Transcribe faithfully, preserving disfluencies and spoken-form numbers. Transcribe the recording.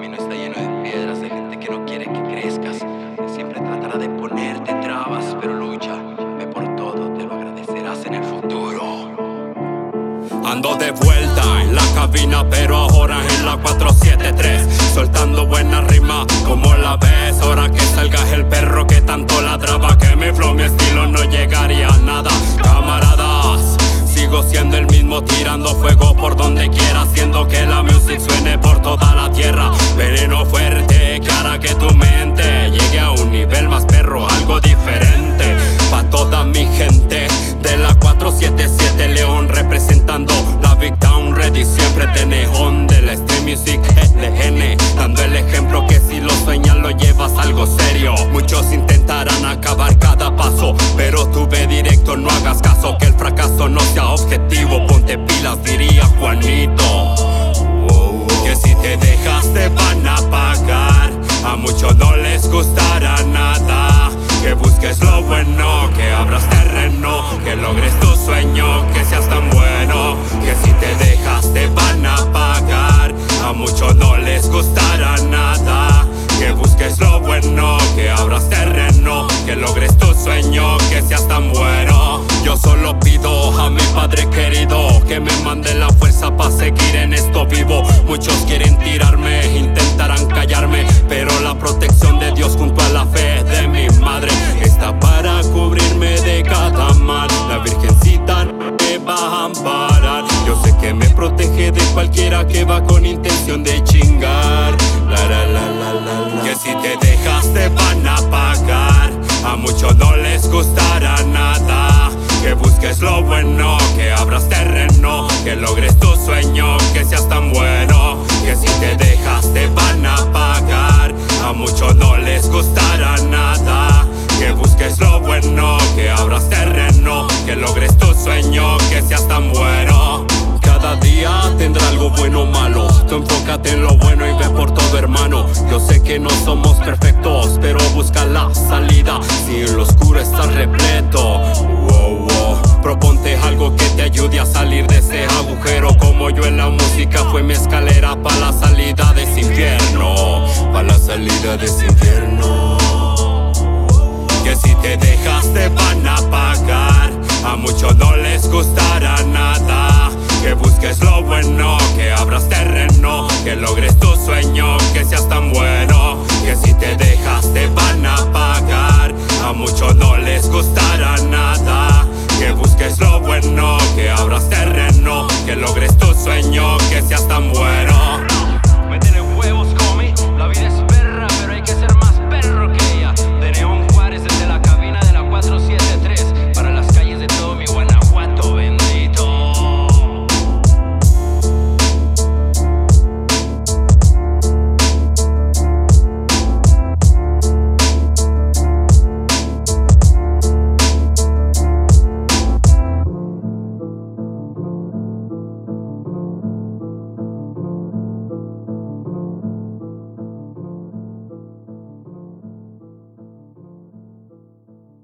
camino está lleno de piedras, de gente que no quiere que crezcas, que siempre tratará de ponerte trabas, pero lucha, ve por todo, te lo agradecerás en el futuro. Ando de vuelta en la cabina, pero ahora en la cuatro siete tres, soltando buena rima, como la ves. Ahora que salga el perro que tanto ladraba, que mi flow, mi estilo no llegaría a nada. Camaradas, sigo siendo el mismo, tirando fuego por donde quiera, haciendo que la music suene por toda la tierra. Veneno fuerte que hará que tu mente llegue a un nivel más perro, algo diferente. Pa' toda mi gente de la cuatro siete siete León, representando la Big Town, ready siempre tenejón de la Street Music L N, dando el ejemplo que si lo sueñas lo llevas algo serio. Muchos intentarán acabar cada paso, pero tú ve directo, no hagas caso, que el fracaso no sea objetivo. Ponte pilas, diría Juanito. Oh, oh. Que si te dejas te van a pagar, a muchos no les gustará nada. Que busques lo bueno, que abras terreno, que logres tu sueño, que seas tan bueno. Que si te dejas te van a pagar, a muchos no les gustará nada. Que busques lo bueno, que abras terreno, que logres tu sueño, que seas tan bueno. Yo solo pido a mi padre querido que me mande la fuerza pa' seguir en esto vivo. Muchos quieren tirarme, intentarán callarme, pero la protección de Dios junto a la fe de mi madre está para cubrirme de cada mal. La virgencita no me va a amparar. Yo sé que me protege de cualquiera que va con intención de chingar. La, la, la, la, la, la. Que si te dejas te van a pagar, a muchos no les gustará nada. Que busques lo bueno, que abras terreno, que logres tu sueño, que seas tan bueno. Que si te dejas te van a pagar, a muchos no les gustará nada. Que busques lo bueno, que abras terreno, que logres tu sueño, que seas tan bueno. Cada día tendrá algo bueno o malo, tú enfócate en lo bueno y ve por todo, hermano. Yo sé que no somos perfectos, pero busca la salida si en lo oscuro estás repleto. Wow, wow. Proponte algo que te ayude a salir de ese agujero, como yo en la música fue mi escalera para la salida.